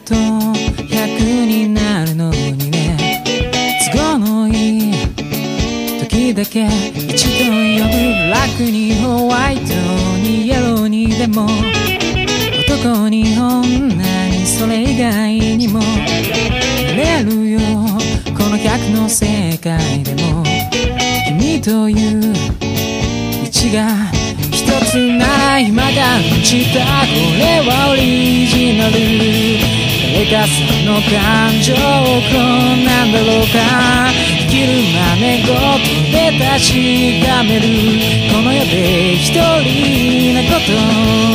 と100になるのにね、都合のいい時だけ一度呼ぶ。楽にホワイトにイエローにでも、男に女にそれ以外にもなれるよ、この100の世界でも。君という位置が一つなら今感じた、これはオリジナル。誰かさんの感情こうなんだろうか、生きる真似事で確かめる、この世で一人なこと